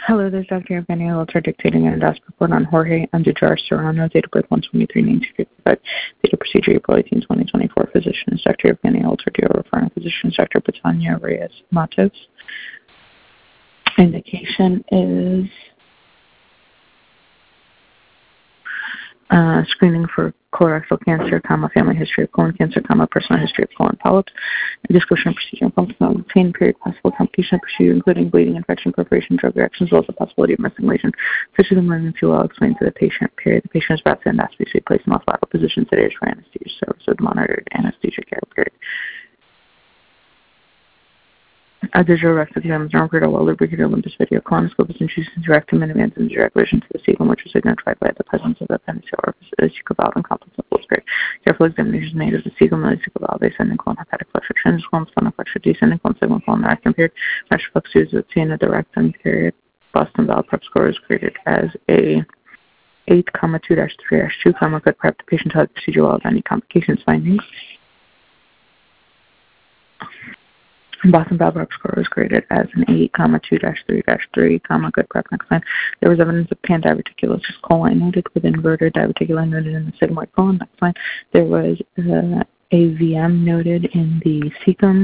Hello, this is Dr. Evgenia Walter dictating an endoscopy report on Jorge Andujar Serrano, date of birth 123-1955, date of procedure April 18, 2024. Physician is Dr. Evgenia Walter, referring physician is Dr. Betania Reyes Matos. Indication is screening for colorectal cancer, family history of colon cancer, personal history of colon polyps, description of procedure and functional obtained period, possible complication of procedure, including bleeding, infection, perforation, drug reactions, as well as the possibility of missing lesion, such as emergency will explain to the patient, period. The patient is about to endoscopy, so be placed in lateral position, sedated for anesthesia service with monitored anesthesia care, period. A digital rectal exam is not well lubricated Olympus video colonoscope is introduced into rectum and advances into direct vision to the cecum, which is identified by the presence of the appendiceal orifice, cecal valve, and complex of spirit. Careful examination is made of the cecum, the cecal valve, ascending colon, hepatic flexure, transcolon, stomach flexure, descending colon, segment colon, rectum, period. Mesh flux is obtained at the rectum, period. Boston valve prep score is created as a 8,2-3-2, good prep. The patient had procedure without any complications findings. Boston valve prep score was graded as an 8,2-3-3, good prep. Next line. There was evidence of pandiverticulosis coli noted with inverted diverticuli noted in the sigmoid colon. Next line. There was AVM noted in the cecum.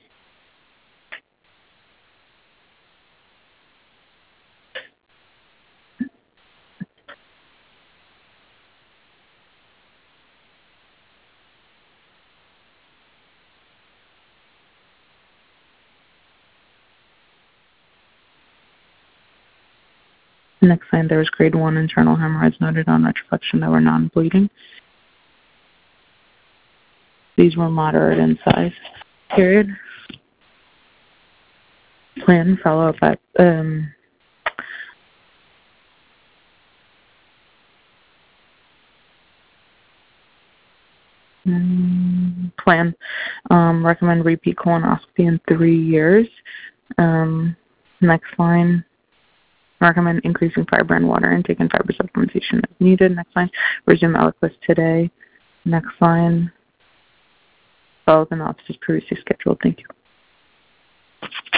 Next line, there was grade 1 internal hemorrhoids noted on retroflexion that were non-bleeding. These were moderate in size. Period. Plan follow-up at plan. Recommend repeat colonoscopy in 3 years. Next line. Recommend increasing fiber and water intake and fiber supplementation as needed. Next line. Resume Eliquis today. Next line. Follow-up analysis previously scheduled. Thank you.